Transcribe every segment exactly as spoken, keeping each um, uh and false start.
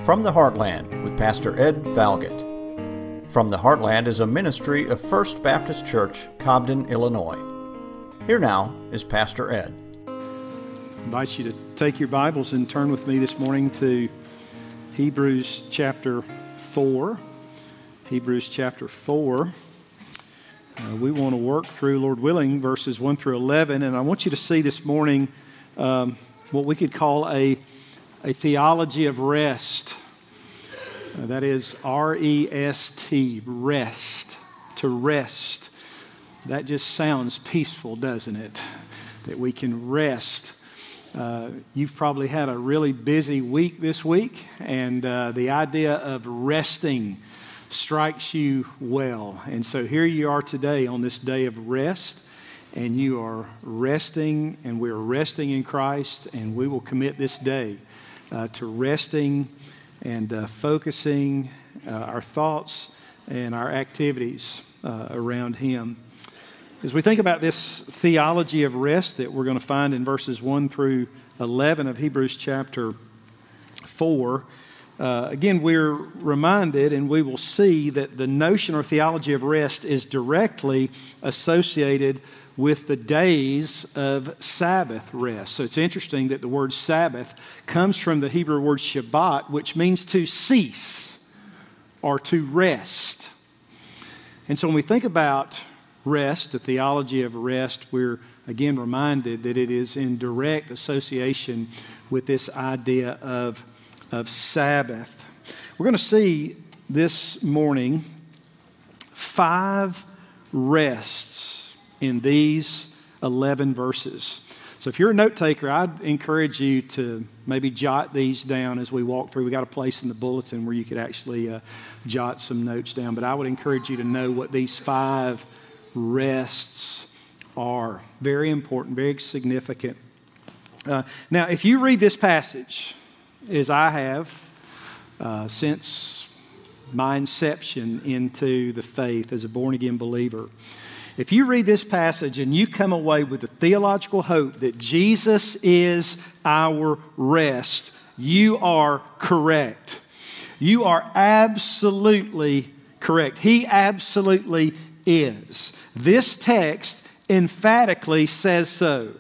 From the Heartland with Pastor Ed Falgett. From the Heartland is a ministry of First Baptist Church, Cobden, Illinois. Here now is Pastor Ed. I invite you to take your Bibles and turn with me this morning to Hebrews chapter four. Hebrews chapter four. Uh, we want to work through, Lord willing, verses one through eleven, and I want you to see this morning um, what we could call a, a theology of rest. Uh, that is R E S T, rest, to rest. That just sounds peaceful, doesn't it? That we can rest. Uh, you've probably had a really busy week this week, and uh, the idea of resting strikes you well. And so here you are today on this day of rest, and you are resting, and we are resting in Christ, and we will commit this day uh, to resting and uh, focusing uh, our thoughts and our activities uh, around Him. As we think about this theology of rest that we're going to find in verses one through eleven of Hebrews chapter four, uh, again, we're reminded and we will see that the notion or theology of rest is directly associated with the days of Sabbath rest. So it's interesting that the word Sabbath comes from the Hebrew word Shabbat, which means to cease or to rest. And so when we think about rest, the theology of rest, we're again reminded that it is in direct association with this idea of, of Sabbath. We're going to see this morning five rests in these eleven verses. So if you're a note taker, I'd encourage you to maybe jot these down as we walk through. We got a place in the bulletin where you could actually uh, jot some notes down, but I would encourage you to know what these five rests are. Very important, very significant. Uh, now, if you read this passage, as I have uh, since my inception into the faith as a born-again believer, if you read this passage and you come away with the theological hope that Jesus is our rest, you are correct. You are absolutely correct. He absolutely is. This text emphatically says so.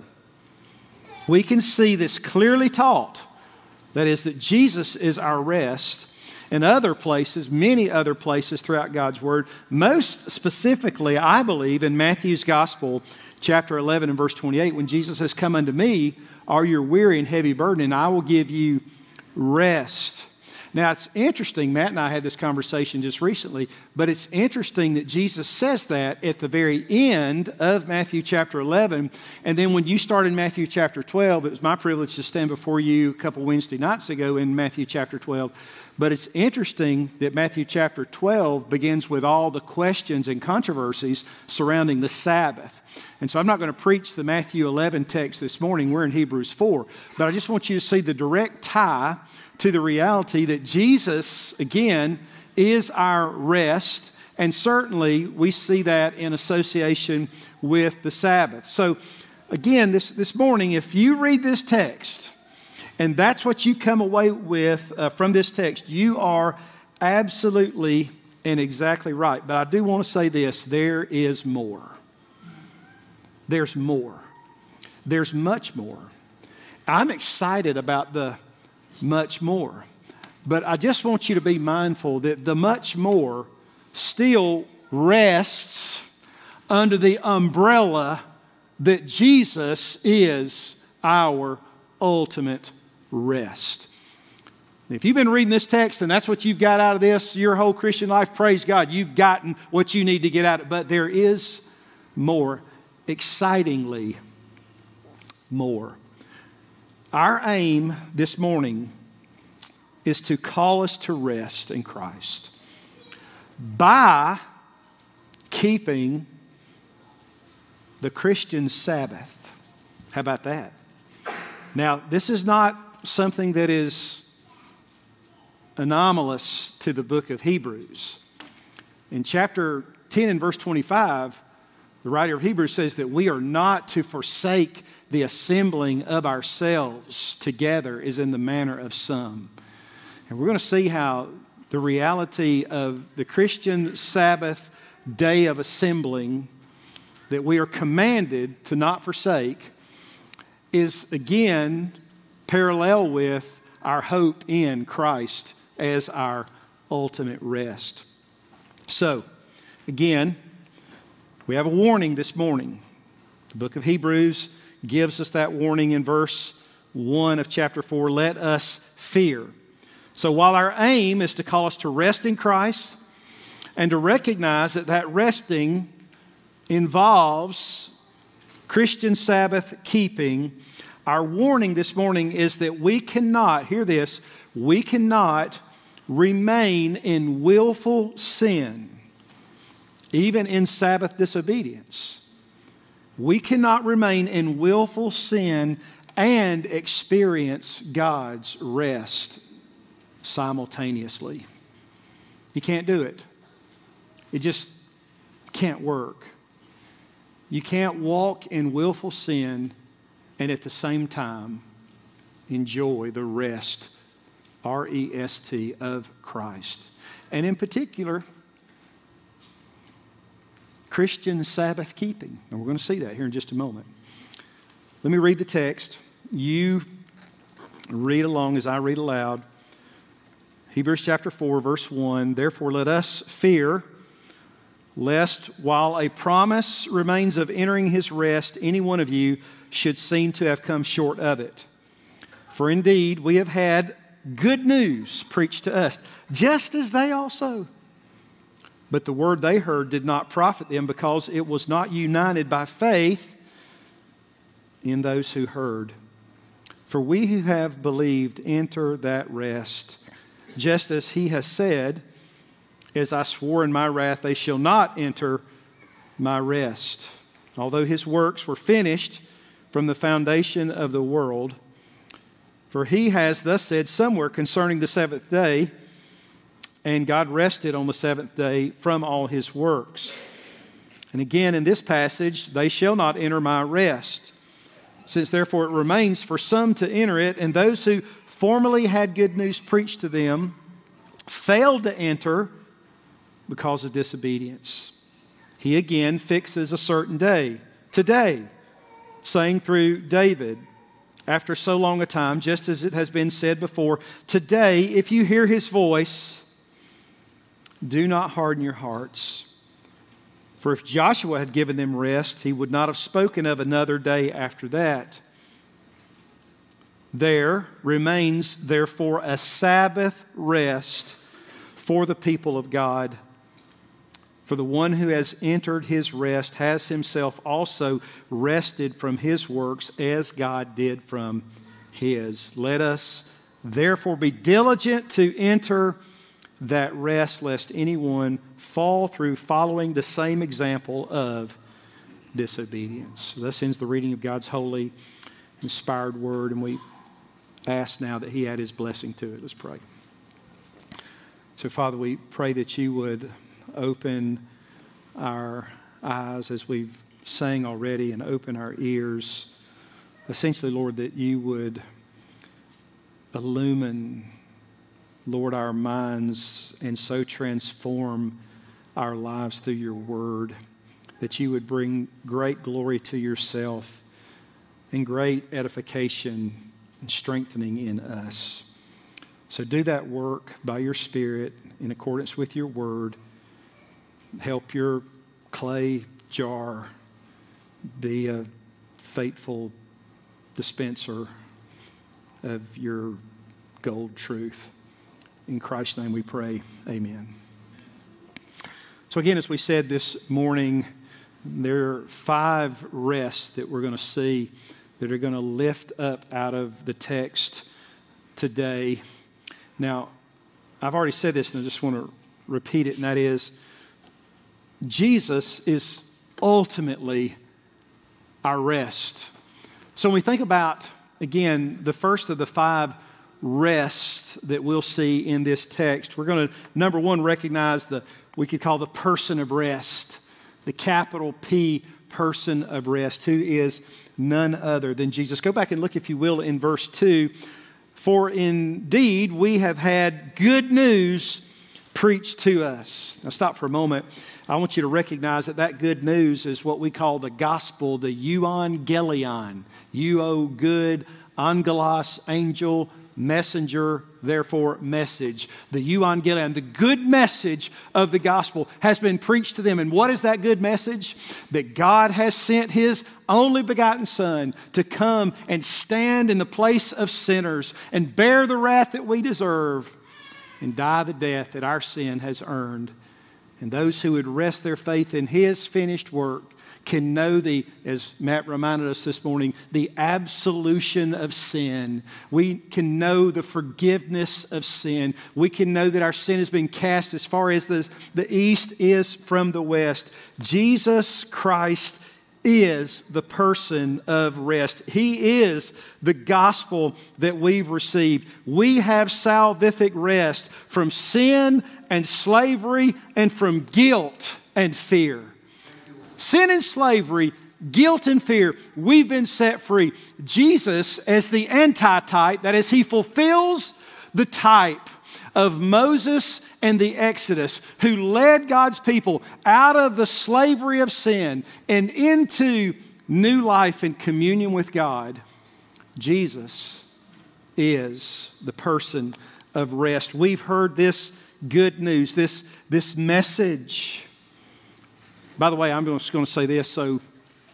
We can see this clearly taught. That is, that Jesus is our rest. In other places, many other places throughout God's Word, most specifically, I believe, in Matthew's Gospel, chapter eleven and verse twenty-eight, when Jesus says, "Come unto me, all you're weary and heavy burden, and I will give you rest." Now, it's interesting, Matt and I had this conversation just recently, but it's interesting that Jesus says that at the very end of Matthew chapter eleven, and then when you start in Matthew chapter twelve, it was my privilege to stand before you a couple Wednesday nights ago in Matthew chapter twelve, but it's interesting that Matthew chapter twelve begins with all the questions and controversies surrounding the Sabbath. And so I'm not going to preach the Matthew eleven text this morning, we're in Hebrews four, but I just want you to see the direct tie to the reality that Jesus, again, is our rest, and certainly we see that in association with the Sabbath. So again, this, this morning, if you read this text, and that's what you come away with uh, from this text, you are absolutely and exactly right. But I do want to say this, there is more. There's more. There's much more. I'm excited about the much more. But I just want you to be mindful that the much more still rests under the umbrella that Jesus is our ultimate rest. If you've been reading this text and that's what you've got out of this your whole Christian life, praise God, you've gotten what you need to get out of it. But there is more, excitingly more. Our aim this morning is to call us to rest in Christ by keeping the Christian Sabbath. How about that? Now, this is not something that is anomalous to the book of Hebrews. In chapter ten and verse twenty-five, the writer of Hebrews says that we are not to forsake the assembling of ourselves together as in the manner of some. And we're going to see how the reality of the Christian Sabbath day of assembling that we are commanded to not forsake is again parallel with our hope in Christ as our ultimate rest. So, again, we have a warning this morning. The book of Hebrews gives us that warning in verse one of chapter four. Let us fear. So while our aim is to call us to rest in Christ and to recognize that that resting involves Christian Sabbath keeping, our warning this morning is that we cannot, hear this, we cannot remain in willful sin, even in Sabbath disobedience. We cannot remain in willful sin and experience God's rest simultaneously. You can't do it. It just can't work. You can't walk in willful sin and at the same time enjoy the rest, R E S T, of Christ. And in particular, Christian Sabbath keeping. And we're going to see that here in just a moment. Let me read the text. You read along as I read aloud. Hebrews chapter four, verse one. Therefore let us fear, lest while a promise remains of entering his rest, any one of you should seem to have come short of it. For indeed we have had good news preached to us, just as they also. But the word they heard did not profit them, because it was not united by faith in those who heard. For we who have believed enter that rest, just as he has said, as I swore in my wrath, they shall not enter my rest. Although his works were finished from the foundation of the world. For he has thus said somewhere concerning the seventh day, and God rested on the seventh day from all his works. And again in this passage, they shall not enter my rest. Since therefore it remains for some to enter it, and those who formerly had good news preached to them failed to enter because of disobedience. He again fixes a certain day, today, saying through David, after so long a time, just as it has been said before, today, if you hear his voice, do not harden your hearts. For if Joshua had given them rest, he would not have spoken of another day after that. There remains, therefore, a Sabbath rest for the people of God. For the one who has entered his rest has himself also rested from his works as God did from his. Let us therefore be diligent to enter that rest, lest anyone fall through following the same example of disobedience. Thus ends the reading of God's holy, inspired word, and we ask now that he add his blessing to it. Let's pray. So, Father, we pray that you would open our eyes as we've sang already and open our ears. Essentially, Lord, that you would illumine, Lord, our minds and so transform our lives through your word, that you would bring great glory to yourself and great edification and strengthening in us. So do that work by your Spirit in accordance with your word. Help your clay jar be a faithful dispenser of your gold truth. In Christ's name we pray, amen. So again, as we said this morning, there are five rests that we're going to see that are going to lift up out of the text today. Now, I've already said this and I just want to repeat it, and that is, Jesus is ultimately our rest. So when we think about, again, the first of the five rests that we'll see in this text, we're going to, number one, recognize the, we could call the person of rest, the capital P person of rest, who is none other than Jesus. Go back and look, if you will, in verse two. For indeed we have had good news preached to us. Now stop for a moment. I want you to recognize that that good news is what we call the gospel, the euangelion. Euo, good, angelos, angel, messenger, therefore message. The euangelion, the good message of the gospel has been preached to them. And what is that good message? That God has sent His only begotten Son to come and stand in the place of sinners and bear the wrath that we deserve and die the death that our sin has earned. And those who would rest their faith in His finished work can know the, as Matt reminded us this morning, the absolution of sin. We can know the forgiveness of sin. We can know that our sin has been cast as far as the, the east is from the west. Jesus Christ is the person of rest. He is the gospel that we've received. We have salvific rest from sin and slavery and from guilt and fear. Sin and slavery, guilt and fear, we've been set free. Jesus, as the antitype, that is, He fulfills the type of Moses and the Exodus, who led God's people out of the slavery of sin and into new life and communion with God. Jesus is the person of rest. We've heard this good news, this, this message. By the way, I'm just going to say this. So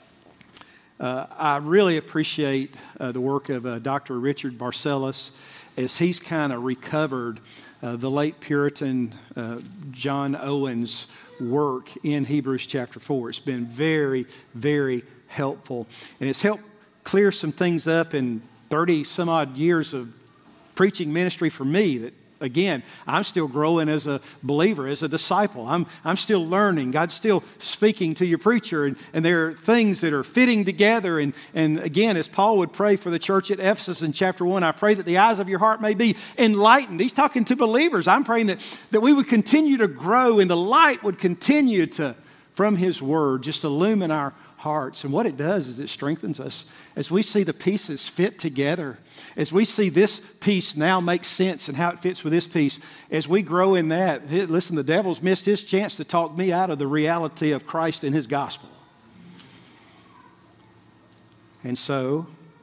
uh, I really appreciate uh, the work of uh, Doctor Richard Barcellos as he's kind of recovered uh, the late Puritan uh, John Owen's work in Hebrews chapter four. It's been very, very helpful. And it's helped clear some things up in thirty some odd years of preaching ministry for me that, again, I'm still growing as a believer, as a disciple. I'm, I'm still learning. God's still speaking to your preacher, and, and there are things that are fitting together. And, and again, as Paul would pray for the church at Ephesus in chapter one, I pray that the eyes of your heart may be enlightened. He's talking to believers. I'm praying that, that we would continue to grow and the light would continue to, from His Word, just illumine our hearts. And what it does is it strengthens us as we see the pieces fit together, as we see this piece now make sense and how it fits with this piece. As we grow in that, listen, the devil's missed his chance to talk me out of the reality of Christ and His gospel. And so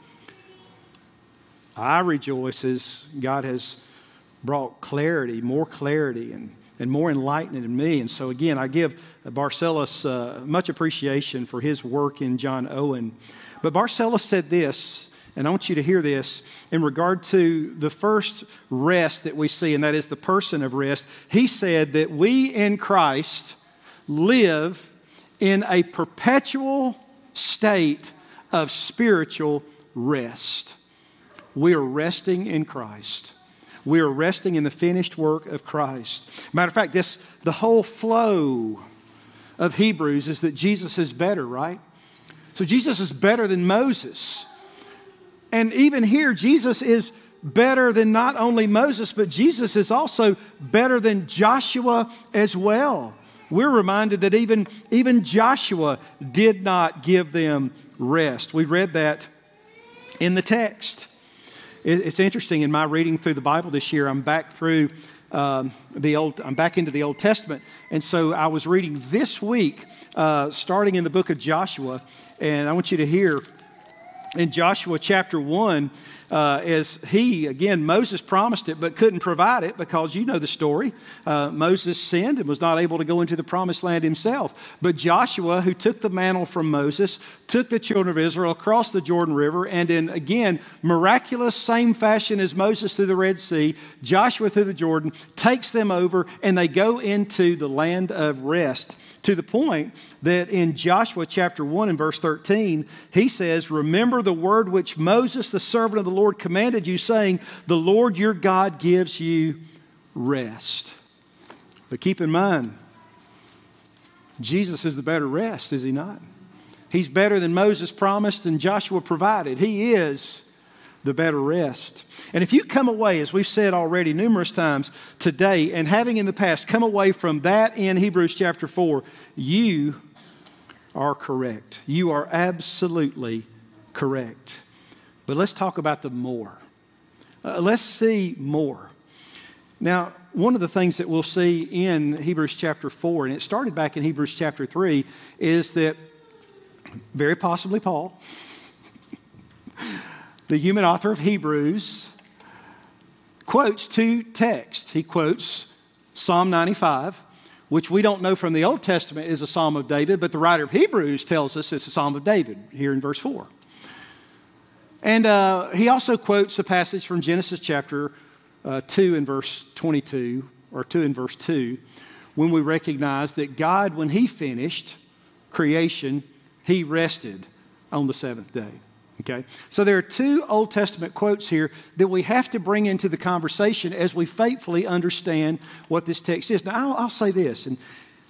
I rejoice as God has brought clarity, more clarity, and and more enlightenment in me. And so again, I give Barcellos uh, much appreciation for his work in John Owen. But Barcellos said this, and I want you to hear this, in regard to the first rest that we see, and that is the person of rest. He said that we in Christ live in a perpetual state of spiritual rest. We are resting in Christ. We are resting in the finished work of Christ. Matter of fact, this the whole flow of Hebrews is that Jesus is better, right? So Jesus is better than Moses. And even here, Jesus is better than not only Moses, but Jesus is also better than Joshua as well. We're reminded that even, even Joshua did not give them rest. We read that in the text. It's interesting, in my reading through the Bible this year, I'm back through um, the Old, I'm back into the Old Testament. And so I was reading this week, uh, starting in the book of Joshua. And I want you to hear in Joshua chapter one, uh, as he, again, Moses promised it but couldn't provide it because you know the story. Uh, Moses sinned and was not able to go into the promised land himself. But Joshua, who took the mantle from Moses, took the children of Israel across the Jordan River, and in, again, miraculous same fashion as Moses through the Red Sea, Joshua through the Jordan, takes them over, and they go into the land of rest. To the point that in Joshua chapter one and verse thirteen, he says, "Remember the word which Moses, the servant of the Lord, commanded you, saying, the Lord your God gives you rest." But keep in mind, Jesus is the better rest, is He not? He's better than Moses promised and Joshua provided. He is the better rest. And if you come away, as we've said already numerous times today, and having in the past come away from that in Hebrews chapter four, you are correct. You are absolutely correct. But let's talk about the more. Uh, let's see more. Now, one of the things that we'll see in Hebrews chapter four, and it started back in Hebrews chapter three, is that very possibly Paul, the human author of Hebrews, quotes two texts. He quotes Psalm ninety-five, which we don't know from the Old Testament is a Psalm of David, but the writer of Hebrews tells us it's a Psalm of David here in verse four. And uh, he also quotes a passage from Genesis chapter uh, two and verse twenty-two, or two and verse two, when we recognize that God, when he finished creation, he rested on the seventh day. Okay? So there are two Old Testament quotes here that we have to bring into the conversation as we faithfully understand what this text is. Now, I'll, I'll say this. And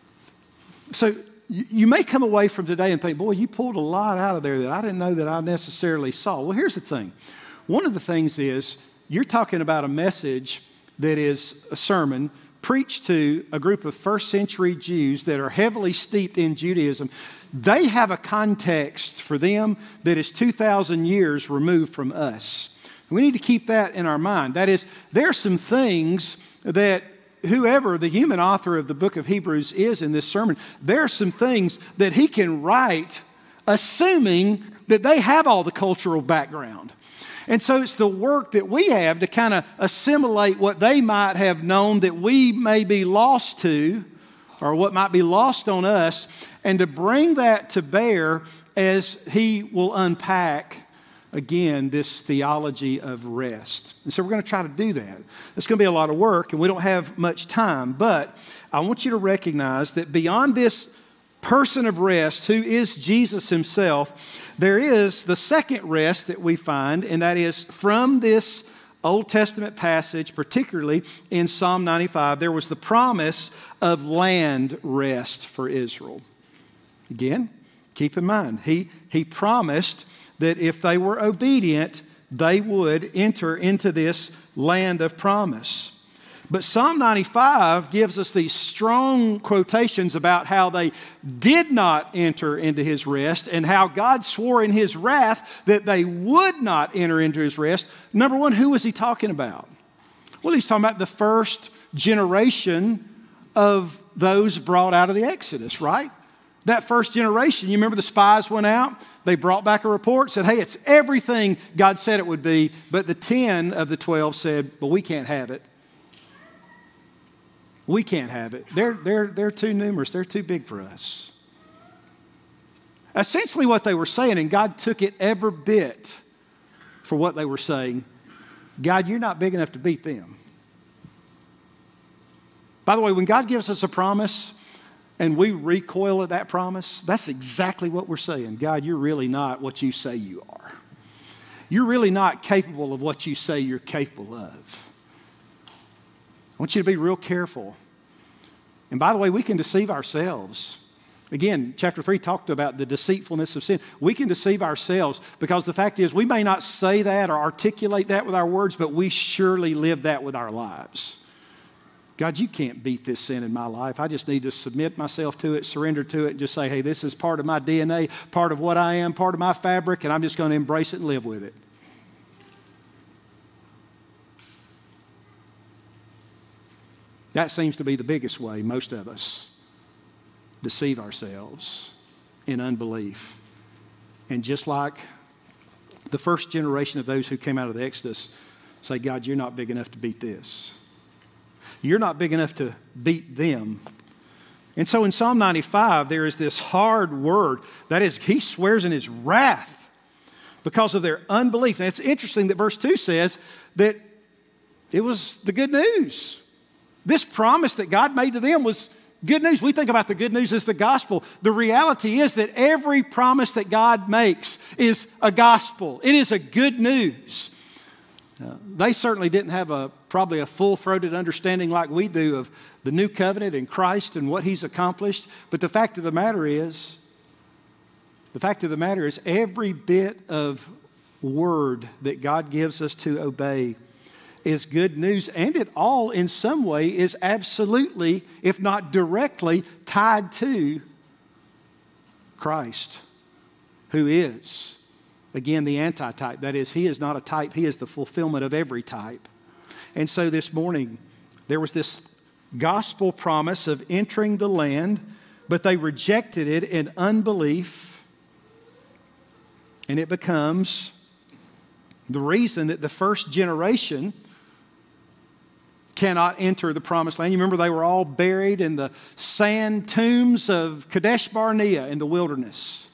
so you, you may come away from today and think, boy, you pulled a lot out of there that I didn't know that I necessarily saw. Well, here's the thing. One of the things is you're talking about a message that is a sermon preached to a group of first century Jews that are heavily steeped in Judaism. They have a context for them that is two thousand years removed from us. We need to keep that in our mind. That is, there are some things that whoever the human author of the book of Hebrews is in this sermon, there are some things that he can write assuming that they have all the cultural background. And so it's the work that we have to kind of assimilate what they might have known that we may be lost to, or what might be lost on us, and to bring that to bear as he will unpack, again, this theology of rest. And so we're going to try to do that. It's going to be a lot of work, and we don't have much time, but I want you to recognize that beyond this person of rest, who is Jesus himself, there is the second rest that we find, and that is from this Old Testament passage, particularly in Psalm ninety-five, there was the promise of land rest for Israel. Again, keep in mind, he, he promised that if they were obedient, they would enter into this land of promise. But Psalm ninety-five gives us these strong quotations about how they did not enter into his rest and how God swore in his wrath that they would not enter into his rest. Number one, who was he talking about? Well, he's talking about the first generation of those brought out of the Exodus, right? That first generation, you remember the spies went out, they brought back a report, said, hey, it's everything God said it would be, but the ten of the twelve said, well, we can't have it. We can't have it. They're, they're, they're too numerous. They're too big for us. Essentially what they were saying, and God took it every bit for what they were saying, God, you're not big enough to beat them. By the way, when God gives us a promise and we recoil at that promise, that's exactly what we're saying. God, you're really not what you say you are. You're really not capable of what you say you're capable of. I want you to be real careful. And by the way, we can deceive ourselves. Again, chapter three talked about the deceitfulness of sin. We can deceive ourselves because the fact is we may not say that or articulate that with our words, but we surely live that with our lives. God, you can't beat this sin in my life. I just need to submit myself to it, surrender to it, and just say, hey, this is part of my D N A, part of what I am, part of my fabric, and I'm just going to embrace it and live with it. That seems to be the biggest way most of us deceive ourselves in unbelief. And just like the first generation of those who came out of the Exodus say, God, you're not big enough to beat this. You're not big enough to beat them. And so in Psalm ninety-five, there is this hard word. That is, he swears in his wrath because of their unbelief. And it's interesting that verse two says that it was the good news. This promise that God made to them was good news. We think about the good news as the gospel. The reality is that every promise that God makes is a gospel. It is a good news. Uh, they certainly didn't have a probably a full-throated understanding like we do of the new covenant and Christ and what he's accomplished. But the fact of the matter is, the fact of the matter is every bit of word that God gives us to obey is good news, and it all in some way is absolutely, if not directly, tied to Christ, who is Again, the antitype. That is, he is not a type. He is the fulfillment of every type. And so this morning, there was this gospel promise of entering the land, but they rejected it in unbelief. And it becomes the reason that the first generation cannot enter the promised land. You remember they were all buried in the sand tombs of Kadesh Barnea in the wilderness.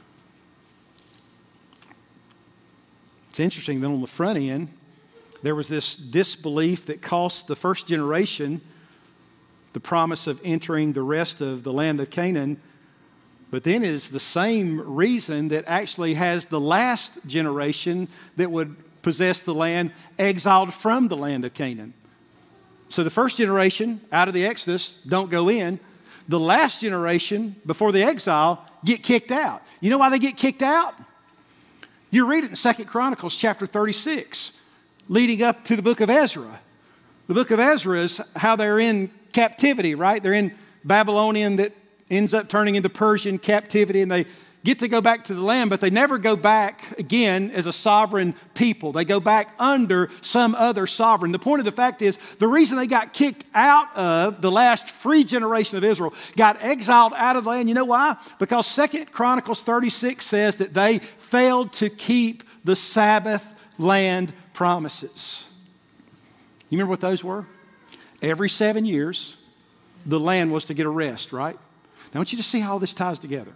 It's interesting that on the front end, there was this disbelief that cost the first generation the promise of entering the rest of the land of Canaan. But then it is the same reason that actually has the last generation that would possess the land exiled from the land of Canaan. So the first generation out of the Exodus don't go in. The last generation before the exile get kicked out. You know why they get kicked out? You read it in Second Chronicles chapter thirty-six, leading up to the book of Ezra. The book of Ezra is how they're in captivity, right? They're in Babylonian that ends up turning into Persian captivity, and they get to go back to the land, but they never go back again as a sovereign people. They go back under some other sovereign. The point of the fact is, the reason they got kicked out of the last free generation of Israel, got exiled out of the land, you know why? Because Second Chronicles thirty-six says that they failed to keep the Sabbath land promises. You remember what those were? Every seven years, the land was to get a rest, right? Now, I want you to see how all this ties together.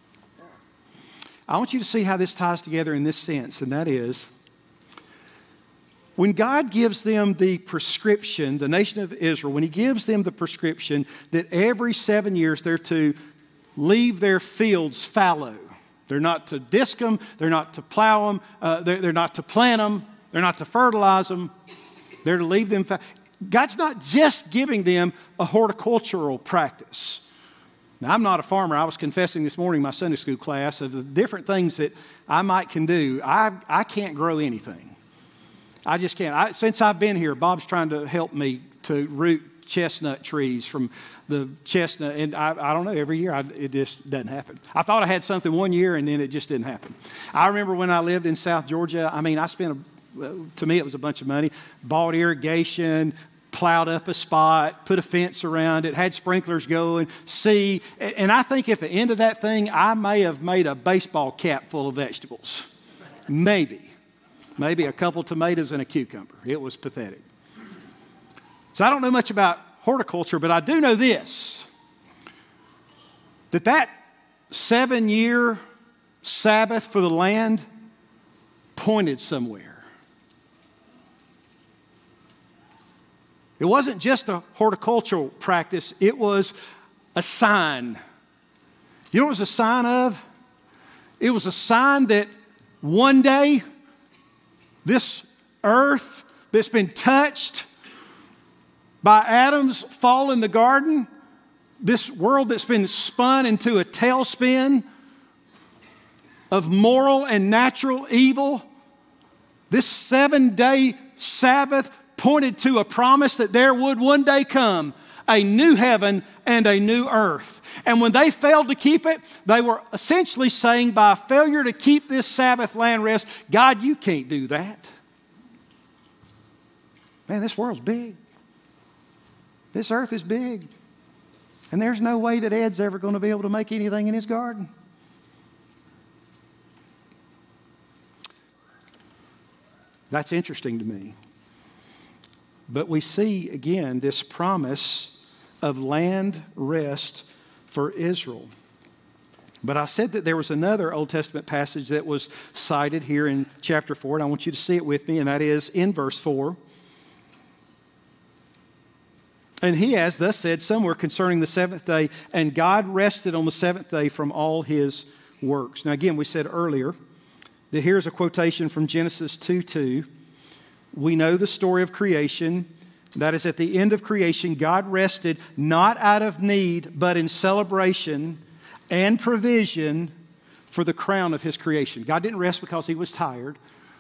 I want you to see how this ties together in this sense, and that is, when God gives them the prescription, the nation of Israel, when He gives them the prescription that every seven years they're to leave their fields fallow. They're not to disc them, they're not to plow them, uh, they're, they're not to plant them, they're not to fertilize them, they're to leave them fallow. God's not just giving them a horticultural practice. Now, I'm not a farmer. I was confessing this morning in my Sunday school class of the different things that I might can do. I, I can't grow anything. I just can't. I, since I've been here, Bob's trying to help me to root chestnut trees from the chestnut. And I, I don't know, every year I, it just doesn't happen. I thought I had something one year and then it just didn't happen. I remember when I lived in South Georgia, I mean, I spent, a, to me, it was a bunch of money, bought irrigation, plowed up a spot, put a fence around it, had sprinklers going, see. And I think at the end of that thing, I may have made a baseball cap full of vegetables. Maybe. Maybe a couple tomatoes and a cucumber. It was pathetic. So I don't know much about horticulture, but I do know this, that that seven-year Sabbath for the land pointed somewhere. It wasn't just a horticultural practice, it was a sign. You know what it was a sign of? It was a sign that one day, this earth that's been touched by Adam's fall in the garden, this world that's been spun into a tailspin of moral and natural evil, this seven-day Sabbath pointed to a promise that there would one day come a new heaven and a new earth. And when they failed to keep it, they were essentially saying, by failure to keep this Sabbath land rest, God, you can't do that. Man, this world's big. This earth is big. And there's no way that Ed's ever going to be able to make anything in his garden. That's interesting to me. But we see, again, this promise of land rest for Israel. But I said that there was another Old Testament passage that was cited here in chapter four, and I want you to see it with me, and that is in verse four. And he has thus said somewhere concerning the seventh day, and God rested on the seventh day from all His works. Now again, we said earlier that here's a quotation from Genesis two two. We know the story of creation. That is, at the end of creation, God rested not out of need, but in celebration and provision for the crown of His creation. God didn't rest because He was tired.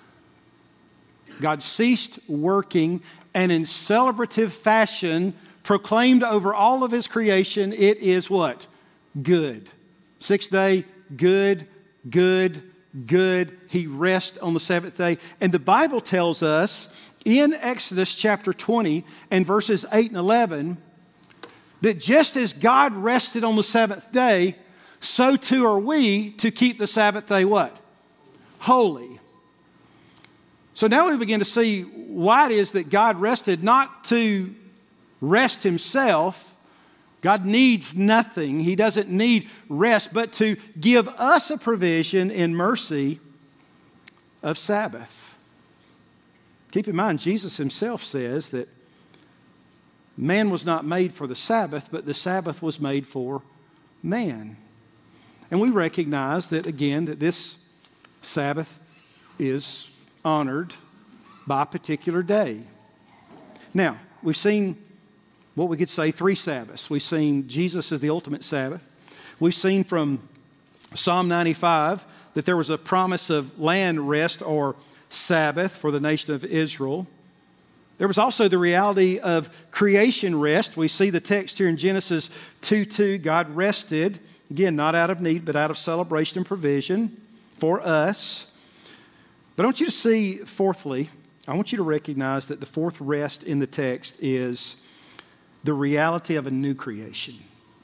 God ceased working and in celebrative fashion proclaimed over all of His creation, it is what? Good. Sixth day, good, good, good. He rests on the seventh day. And the Bible tells us in Exodus chapter twenty and verses eight and eleven that just as God rested on the seventh day, so too are we to keep the Sabbath day what? Holy. So now we begin to see why it is that God rested, not to rest himself. God needs nothing. He doesn't need rest, but to give us a provision in mercy of Sabbath. Keep in mind, Jesus himself says that man was not made for the Sabbath, but the Sabbath was made for man. And we recognize that, again, that this Sabbath is honored by a particular day. Now, we've seen what we could say three Sabbaths. We've seen Jesus as the ultimate Sabbath. We've seen from Psalm ninety-five that there was a promise of land rest or Sabbath for the nation of Israel. There was also the reality of creation rest. We see the text here in Genesis two two. God rested, again, not out of need, but out of celebration and provision for us. But I want you to see, fourthly, I want you to recognize that the fourth rest in the text is the reality of a new creation.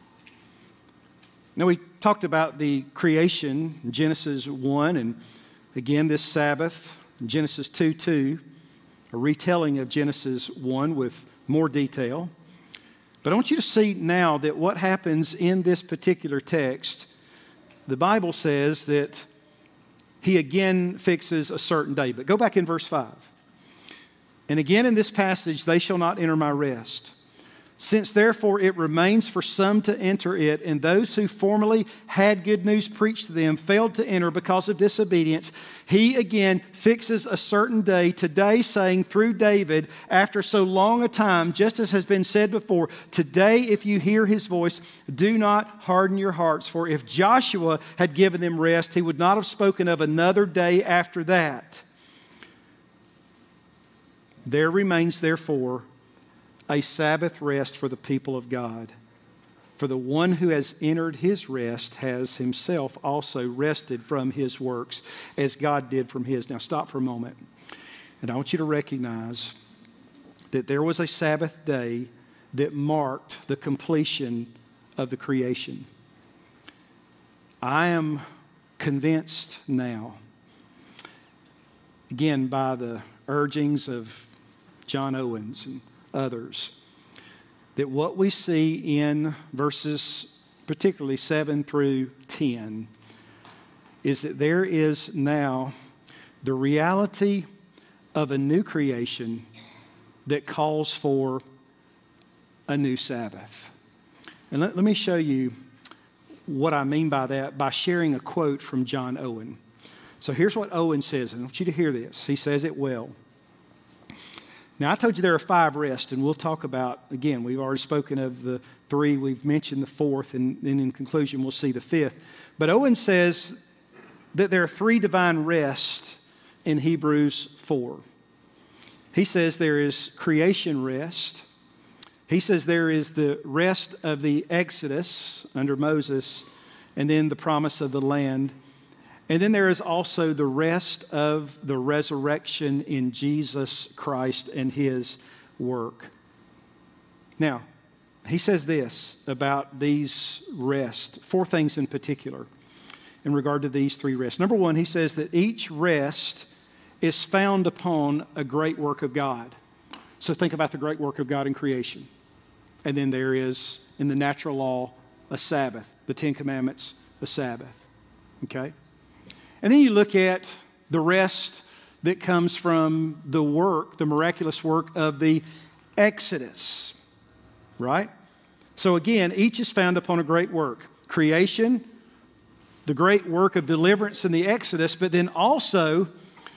Now, we talked about the creation in Genesis one, and again, this Sabbath, Genesis two two, a retelling of Genesis one with more detail. But I want you to see now that what happens in this particular text, the Bible says that he again fixes a certain day. But go back in verse five. And again in this passage, they shall not enter my rest. Since therefore it remains for some to enter it, and those who formerly had good news preached to them failed to enter because of disobedience, he again fixes a certain day, today saying through David, after so long a time, just as has been said before, today if you hear his voice, do not harden your hearts. For if Joshua had given them rest, he would not have spoken of another day after that. There remains therefore a Sabbath rest for the people of God. For the one who has entered his rest has himself also rested from his works as God did from his. Now stop for a moment. And I want you to recognize that there was a Sabbath day that marked the completion of the creation. I am convinced now, again by the urgings of John Owens and others, that what we see in verses particularly seven through ten is that there is now the reality of a new creation that calls for a new Sabbath. And let, let me show you what I mean by that by sharing a quote from John Owen. So here's what Owen says, and I want you to hear this. He says it well. Now, I told you there are five rests, and we'll talk about, again, we've already spoken of the three, we've mentioned the fourth, and then in conclusion, we'll see the fifth. But Owen says that there are three divine rests in Hebrews four. He says there is creation rest. He says there is the rest of the Exodus under Moses, and then the promise of the land. And then there is also the rest of the resurrection in Jesus Christ and his work. Now, he says this about these rests, four things in particular in regard to these three rests. Number one, he says that each rest is found upon a great work of God. So think about the great work of God in creation. And then there is, in the natural law, a Sabbath, the Ten Commandments, a Sabbath. Okay? And then you look at the rest that comes from the work, the miraculous work of the Exodus, right? So again, each is found upon a great work. Creation, the great work of deliverance in the Exodus, but then also,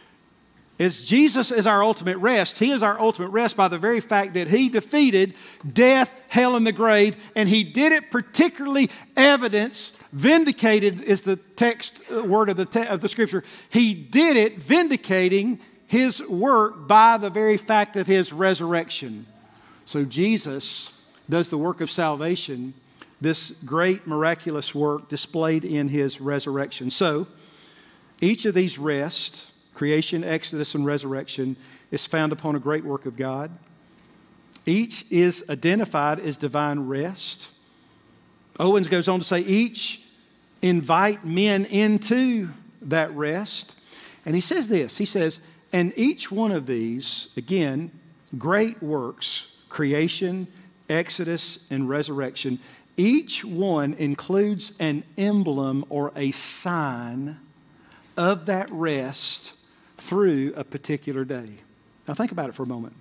as Jesus is our ultimate rest, he is our ultimate rest by the very fact that he defeated death, hell, and the grave, and he did it particularly evidence, vindicated is the text uh, word of the, te- of the scripture. He did it vindicating his work by the very fact of his resurrection. So Jesus does the work of salvation, this great miraculous work displayed in his resurrection. So, Each of these rests, creation, Exodus, and resurrection, is found upon a great work of God. Each is identified as divine rest. Owens goes on to say each invite men into that rest. And he says this, he says, and each one of these, again, great works, creation, Exodus, and resurrection, each one includes an emblem or a sign of that rest through a particular day. Now think about it for a moment.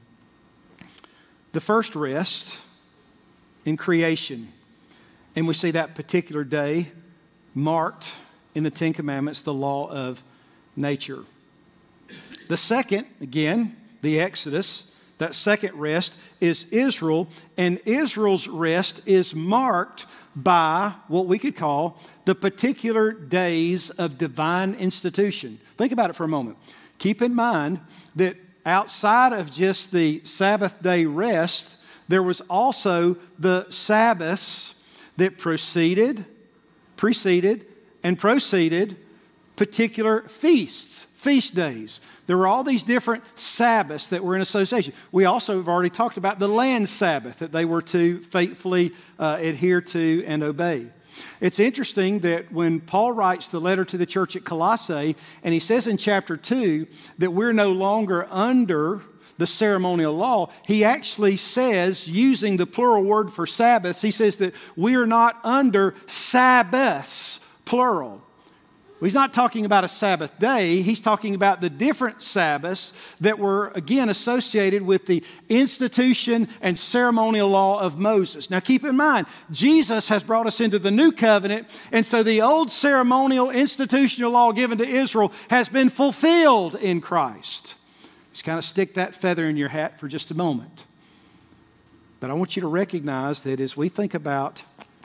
The first rest in creation, and we see that particular day marked in the Ten Commandments, the law of nature. The second, again, the Exodus, that second rest is Israel, and Israel's rest is marked by what we could call the particular days of divine institution. Think about it for a moment. Keep in mind that outside of just the Sabbath day rest, there was also the Sabbaths that preceded, preceded, and proceeded particular feasts, feast days. There were all these different Sabbaths that were in association. We also have already talked about the land Sabbath that they were to faithfully uh, adhere to and obey. It's interesting that when Paul writes the letter to the church at Colossae, and he says in chapter two that we're no longer under the ceremonial law, he actually says, using the plural word for Sabbaths, he says that we are not under Sabbaths, plural. He's not talking about a Sabbath day. He's talking about the different Sabbaths that were, again, associated with the institution and ceremonial law of Moses. Now, keep in mind, Jesus has brought us into the new covenant, and so the old ceremonial institutional law given to Israel has been fulfilled in Christ. Just kind of stick that feather in your hat for just a moment. But I want you to recognize that as we think about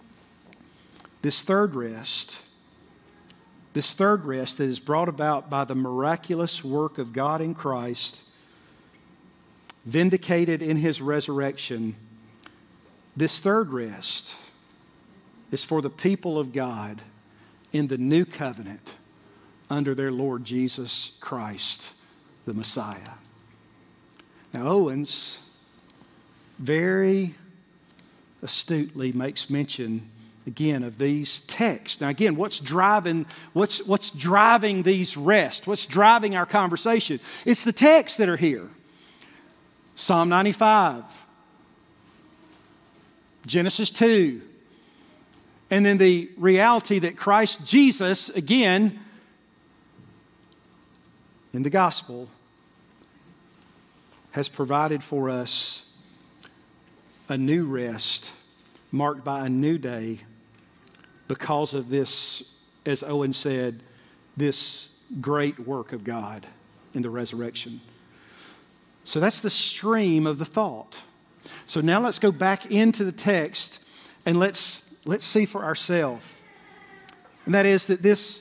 this third rest, This third rest that is brought about by the miraculous work of God in Christ, vindicated in His resurrection, this third rest is for the people of God in the new covenant under their Lord Jesus Christ, the Messiah. Now, Owens very astutely makes mention again of these texts. Now again, what's driving what's what's driving these rests? What's driving our conversation? It's the texts that are here. Psalm ninety-five, Genesis two, and then the reality that Christ Jesus, again, in the gospel, has provided for us a new rest marked by a new day because of this, as Owen said, this great work of God in the resurrection. So that's the stream of the thought. So now let's go back into the text and let's, let's see for ourselves. And that is that this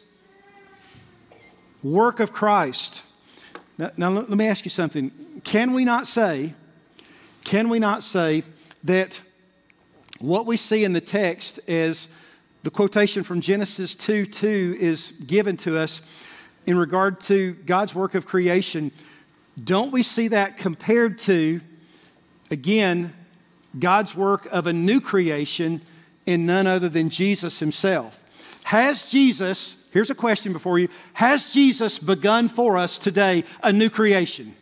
work of Christ. Now, now let me ask you something. Can we not say, can we not say that what we see in the text is the quotation from Genesis two two is given to us in regard to God's work of creation? Don't we see that compared to, again, God's work of a new creation in none other than Jesus Himself? Has Jesus, here's a question before you, has Jesus begun for us today a new creation?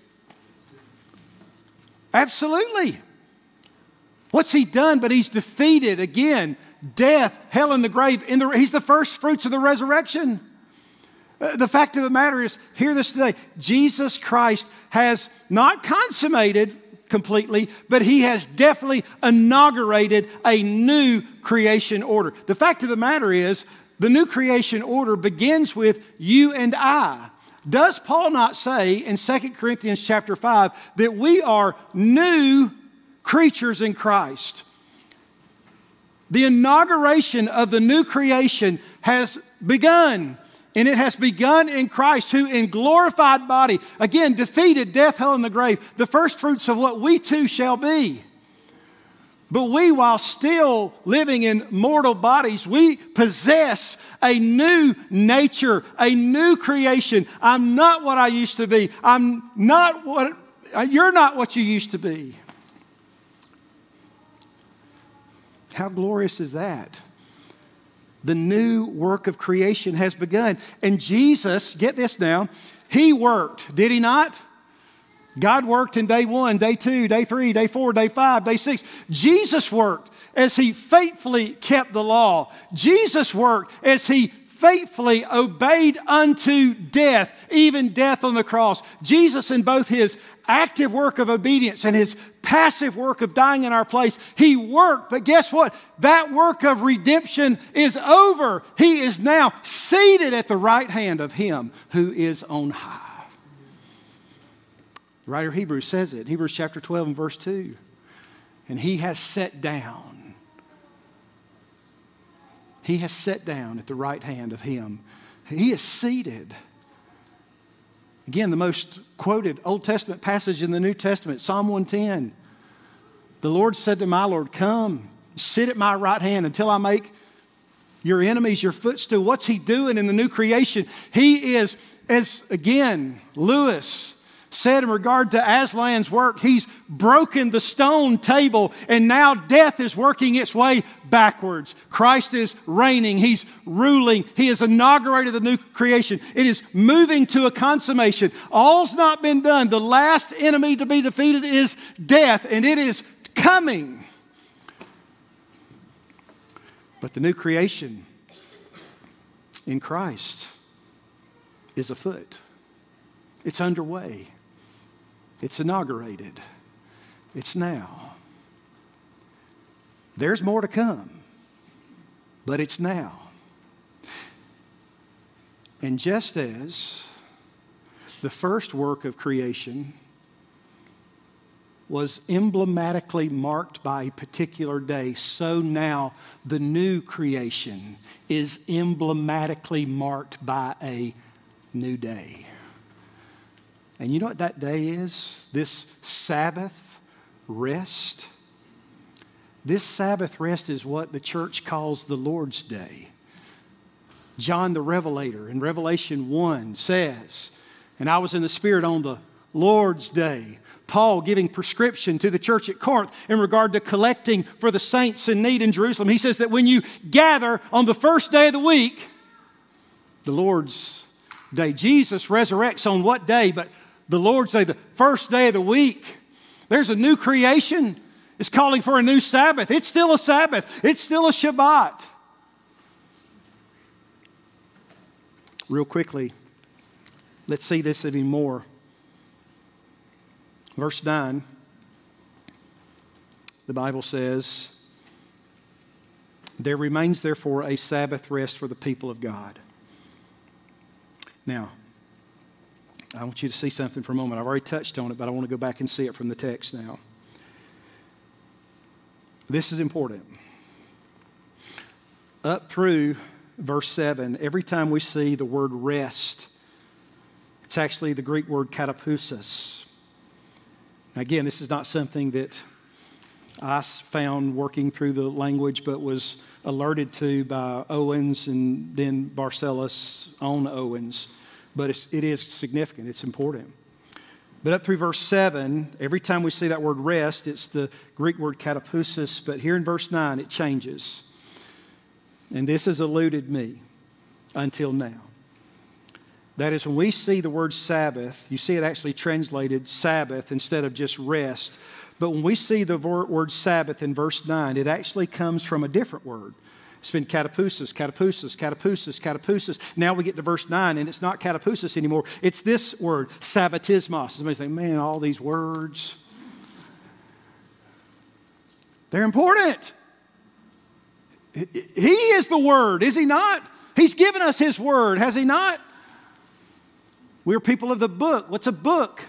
Absolutely. What's He done? But He's defeated, again, death, hell, and the grave. In the, he's the first fruits of the resurrection. Uh, the fact of the matter is, hear this today, Jesus Christ has not consummated completely, but He has definitely inaugurated a new creation order. The fact of the matter is, the new creation order begins with you and I. Does Paul not say in Second Corinthians chapter five that we are new creatures in Christ? The inauguration of the new creation has begun, and it has begun in Christ, who in glorified body, again, defeated death, hell, and the grave, the first fruits of what we too shall be. But we, while still living in mortal bodies, we possess a new nature, a new creation. I'm not what I used to be. I'm not what, you're not what you used to be. How glorious is that? The new work of creation has begun. And Jesus, get this now, He worked, did He not? God worked in day one, day two, day three, day four, day five, day six. Jesus worked as He faithfully kept the law. Jesus worked as He faithfully obeyed unto death, even death on the cross. Jesus, in both His active work of obedience and His passive work of dying in our place, He worked. But guess what? That work of redemption is over. He is now seated at the right hand of Him who is on high. The writer of Hebrews says it, Hebrews chapter twelve and verse two. And He has sat down. He has sat down at the right hand of Him. He is seated. Again, the most quoted Old Testament passage in the New Testament, Psalm one ten. The Lord said to my Lord, come, sit at my right hand until I make your enemies your footstool. What's He doing in the new creation? He is, as again, Lewis said in regard to Aslan's work, He's broken the stone table and now death is working its way backwards. Christ is reigning. He's ruling. He has inaugurated the new creation. It is moving to a consummation. All's not been done. The last enemy to be defeated is death, and it is coming. But the new creation in Christ is afoot. It's underway. It's inaugurated. It's now. There's more to come, but it's now. And just as the first work of creation was emblematically marked by a particular day, so now the new creation is emblematically marked by a new day. And you know what that day is? This Sabbath rest. This Sabbath rest is what the church calls the Lord's Day. John the Revelator in Revelation one says, and I was in the Spirit on the Lord's Day. Paul giving prescription to the church at Corinth in regard to collecting for the saints in need in Jerusalem. He says that when you gather on the first day of the week, the Lord's Day, Jesus resurrects on what day? But the Lord's Day, the first day of the week. There's a new creation. It's calling for a new Sabbath. It's still a Sabbath. It's still a Shabbat. Real quickly, let's see this even more. Verse nine, the Bible says, there remains therefore a Sabbath rest for the people of God. Now, I want you to see something for a moment. I've already touched on it, but I want to go back and see it from the text now. This is important. Up through verse seven, every time we see the word rest, it's actually the Greek word katapousis. Again, this is not something that I found working through the language, but was alerted to by Owens and then Barcellus on Owens. But it's, it is significant. It's important. But up through verse seven, every time we see that word rest, it's the Greek word katapousis. But here in verse nine, it changes. And this has eluded me until now. That is, when we see the word Sabbath, you see it actually translated Sabbath instead of just rest. But when we see the word Sabbath in verse nine, it actually comes from a different word. It's been katapousis, katapousis, katapousis, katapousis. Now we get to verse nine, and it's not katapousis anymore. It's this word, sabbatismos. Somebody's thinking, man, all these words. They're important. He is the Word, is He not? He's given us His Word, has He not? We're people of the book. What's a book?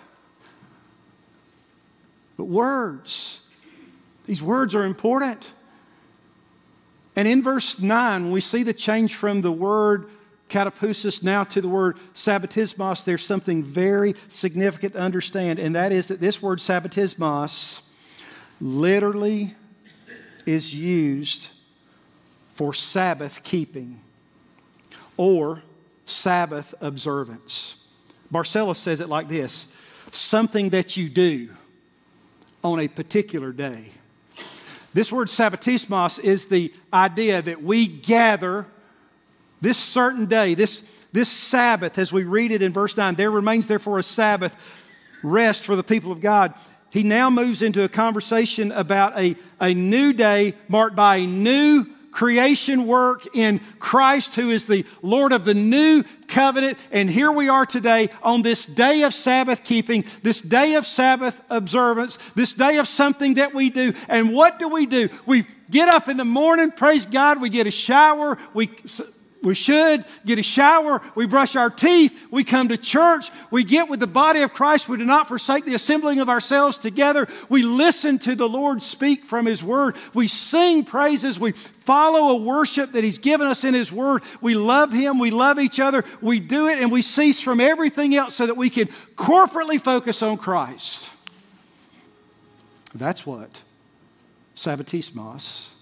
But words. These words are important. And in verse nine, when we see the change from the word katapousis now to the word sabbatismos, there's something very significant to understand, and that is that this word sabbatismos literally is used for Sabbath keeping or Sabbath observance. Barcellus says it like this: something that you do on a particular day. This word sabbatismos is the idea that we gather this certain day, this, this Sabbath, as we read it in verse nine. There remains therefore a Sabbath rest for the people of God. He now moves into a conversation about a, a new day marked by a new creation work in Christ, who is the Lord of the new covenant. And here we are today on this day of Sabbath keeping, this day of Sabbath observance, this day of something that we do. And what do we do? We get up in the morning, praise God, we get a shower, we... We should get a shower, we brush our teeth, we come to church, we get with the body of Christ, we do not forsake the assembling of ourselves together, we listen to the Lord speak from His Word, we sing praises, we follow a worship that He's given us in His Word, we love Him, we love each other, we do it and we cease from everything else so that we can corporately focus on Christ. That's what sabbatismos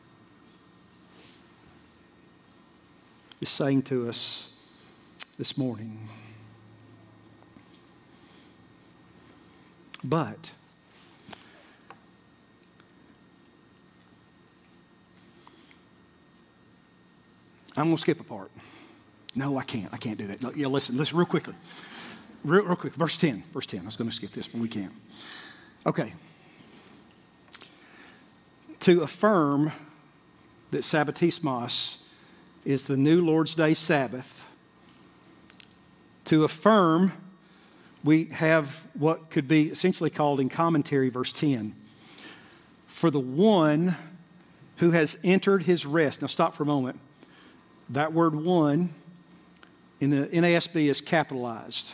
is saying to us this morning. But I'm going to skip a part. No, I can't. I can't do that. No, yeah, listen, listen real quickly. Real, real quick. Verse ten. Verse ten. I was going to skip this, but we can't. Okay. To affirm that sabbatismos is the new Lord's Day Sabbath. To affirm, we have what could be essentially called in commentary, verse ten. For the one who has entered his rest. Now stop for a moment. That word one in the N A S B is capitalized.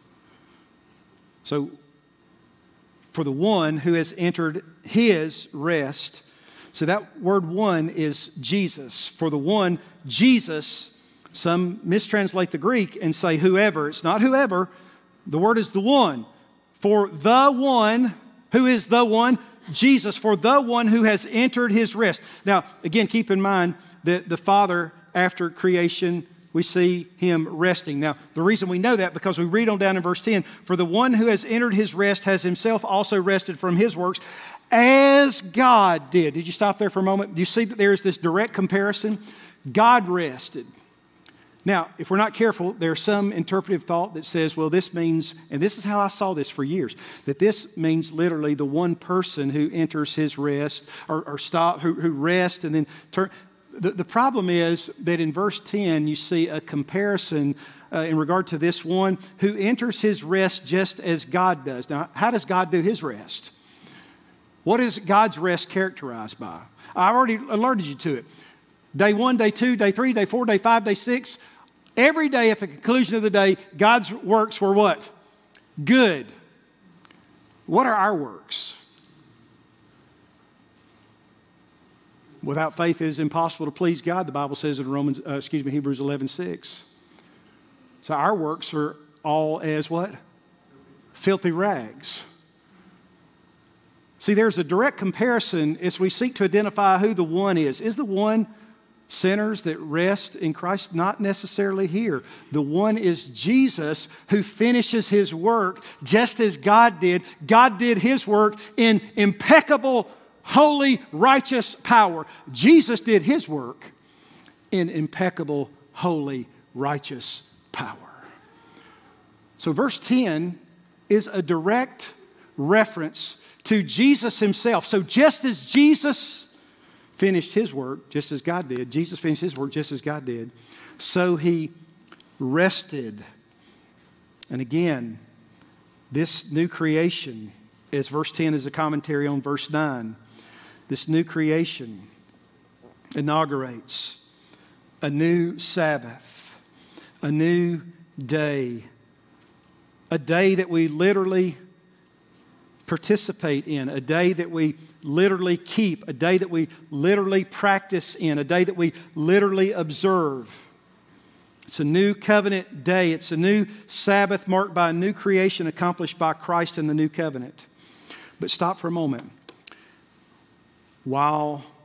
So, for the one who has entered his rest. So that word one is Jesus. For the one, Jesus, some mistranslate the Greek and say whoever. It's not whoever. The word is the one. For the one, who is the one? Jesus. For the one who has entered his rest. Now, again, keep in mind that the Father, after creation, we see Him resting. Now, the reason we know that, because we read on down in verse ten, for the one who has entered his rest has himself also rested from his works, as God did. Did you stop there for a moment? Do you see that there is this direct comparison? God rested. Now, if we're not careful, there's some interpretive thought that says, well, this means, and this is how I saw this for years, that this means literally the one person who enters his rest or, or stop, who, who rests and then turn. The, the problem is that in verse ten, you see a comparison uh, in regard to this one who enters his rest just as God does. Now, how does God do His rest? What is God's rest characterized by? I already alerted you to it. Day one, day two, day three, day four, day five, day six. Every day at the conclusion of the day, God's works were what? Good. What are our works? Without faith it is impossible to please God, the Bible says in Romans, uh, excuse me, Hebrews eleven six. So our works are all as what? Filthy rags. See, there's a direct comparison as we seek to identify who the one is. Is the one sinners that rest in Christ? Not necessarily here. The one is Jesus, who finishes His work just as God did. God did His work in impeccable, holy, righteous power. Jesus did His work in impeccable, holy, righteous power. So verse ten is a direct reference to Jesus Himself. So just as Jesus finished His work, just as God did, Jesus finished His work just as God did, so He rested. And again, this new creation, as verse ten is a commentary on verse nine, this new creation inaugurates a new Sabbath, a new day, a day that we literally participate in, a day that we literally keep, a day that we literally practice in, a day that we literally observe. It's a new covenant day. It's a new Sabbath marked by a new creation accomplished by Christ in the new covenant. But stop for a moment. While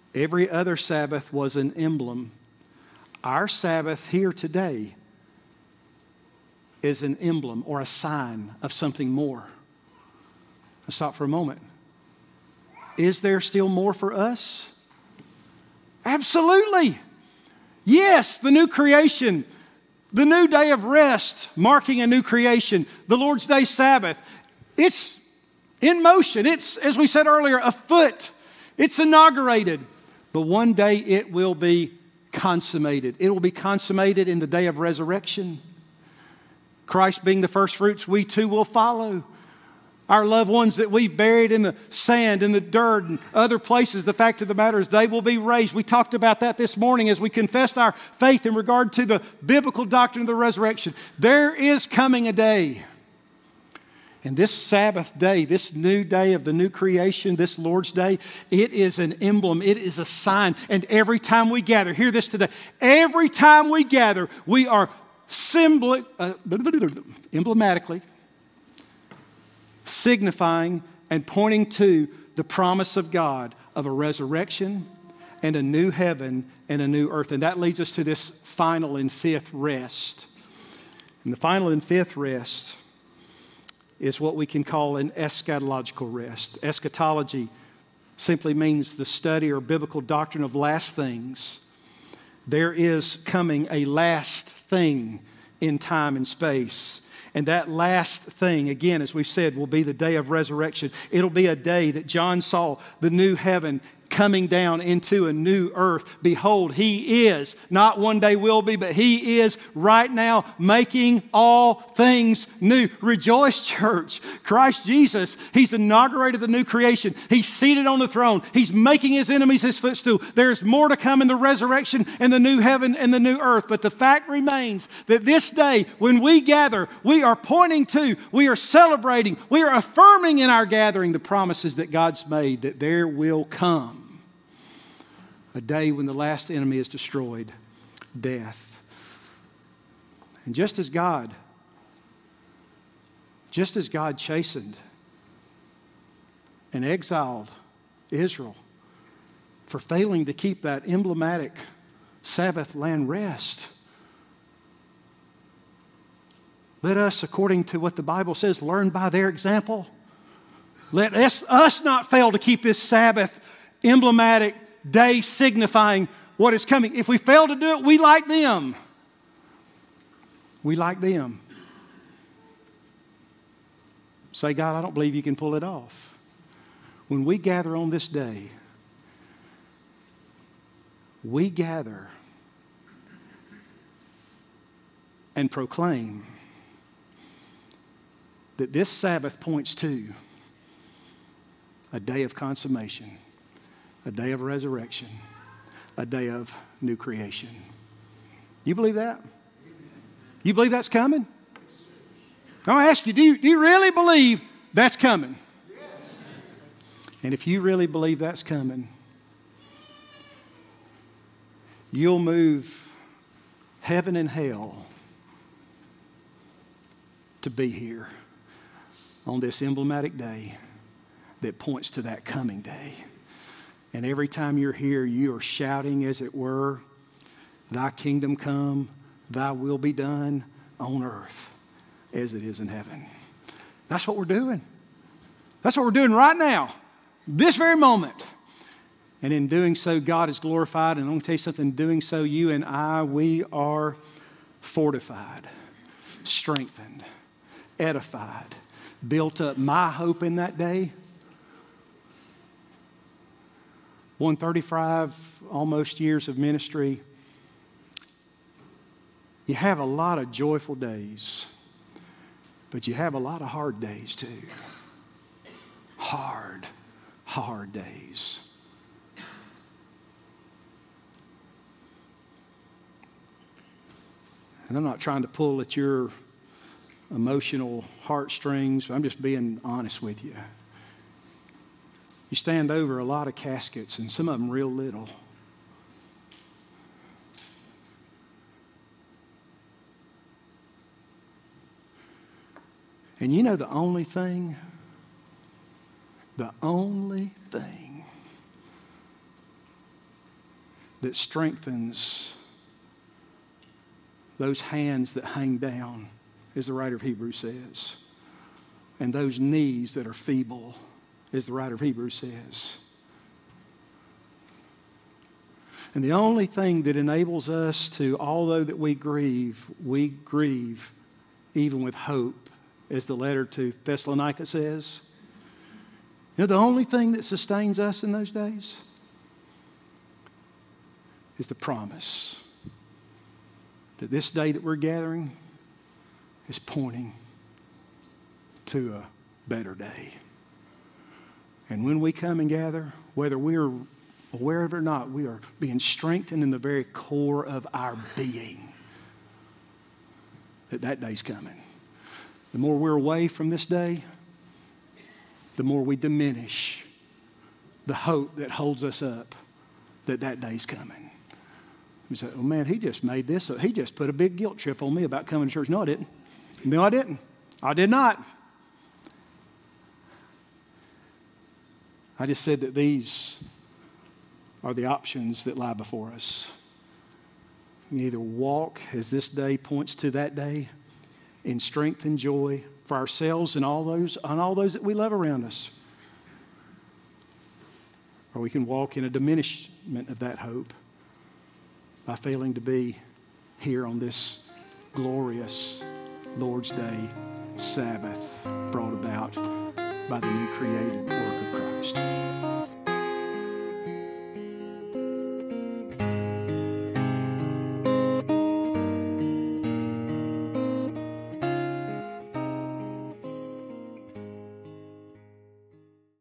Every other Sabbath was an emblem. Our Sabbath here today is an emblem or a sign of something more. Let's stop for a moment. Is there still more for us? Absolutely. Yes, the new creation, the new day of rest, marking a new creation, the Lord's Day Sabbath. It's in motion. It's, as we said earlier, afoot. It's inaugurated. But one day it will be consummated. It will be consummated in the day of resurrection. Christ being the first fruits, we too will follow. Our loved ones that we've buried in the sand, in the dirt, and other places, the fact of the matter is they will be raised. We talked about that this morning as we confessed our faith in regard to the biblical doctrine of the resurrection. There is coming a day. And this Sabbath day, this new day of the new creation, this Lord's Day, it is an emblem. It is a sign. And every time we gather, hear this today, every time we gather, we are symboli- uh, emblematically signifying and pointing to the promise of God of a resurrection and a new heaven and a new earth. And that leads us to this final and fifth rest. And the final and fifth rest is what we can call an eschatological rest. Eschatology simply means the study or biblical doctrine of last things. There is coming a last thing in time and space. And that last thing, again, as we've said, will be the day of resurrection. It'll be a day that John saw the new heaven coming down into a new earth. Behold, He is, not one day will be, but He is right now making all things new. Rejoice, church. Christ Jesus, He's inaugurated the new creation. He's seated on the throne. He's making His enemies His footstool. There's more to come in the resurrection and the new heaven and the new earth. But the fact remains that this day, when we gather, we are pointing to, we are celebrating, we are affirming in our gathering the promises that God's made, that there will come a day when the last enemy is destroyed, death. And just as God, just as God chastened and exiled Israel for failing to keep that emblematic Sabbath land rest, let us, according to what the Bible says, learn by their example. Let us, us not fail to keep this Sabbath emblematic day signifying what is coming. If we fail to do it, we like them. We like them. Say, God, I don't believe you can pull it off. When we gather on this day, we gather and proclaim that this Sabbath points to a day of consummation, a day of resurrection, a day of new creation. You believe that? You believe that's coming? I'll ask you, do you, do you really believe that's coming? Yes. And if you really believe that's coming, you'll move heaven and hell to be here on this emblematic day that points to that coming day. And every time you're here, you are shouting, as it were, thy kingdom come, thy will be done on earth as it is in heaven. That's what we're doing. That's what we're doing right now, this very moment. And in doing so, God is glorified. And I'm going to tell you something, in doing so, you and I, we are fortified, strengthened, edified, built up. My hope in that day, one hundred thirty-five almost years of ministry, you have a lot of joyful days, but you have a lot of hard days too. Hard, hard days. And I'm not trying to pull at your emotional heartstrings. I'm just being honest with you. You stand over a lot of caskets, and some of them real little. And you know the only thing, the only thing that strengthens those hands that hang down, as the writer of Hebrews says, and those knees that are feeble, as the writer of Hebrews says. And the only thing that enables us to, although that we grieve, we grieve even with hope, as the letter to Thessalonica says. You know, the only thing that sustains us in those days is the promise that this day that we're gathering is pointing to a better day. And when we come and gather, whether we're aware of it or not, we are being strengthened in the very core of our being that that day's coming. The more we're away from this day, the more we diminish the hope that holds us up that that day's coming. You say, oh man, he just made this, he just put a big guilt trip on me about coming to church. No, I didn't. No, I didn't. I did not. I just said that these are the options that lie before us. We either walk, as this day points to that day, in strength and joy for ourselves and all those and all those that we love around us, or we can walk in a diminishment of that hope by failing to be here on this glorious Lord's Day Sabbath brought about by the new created work of Christ.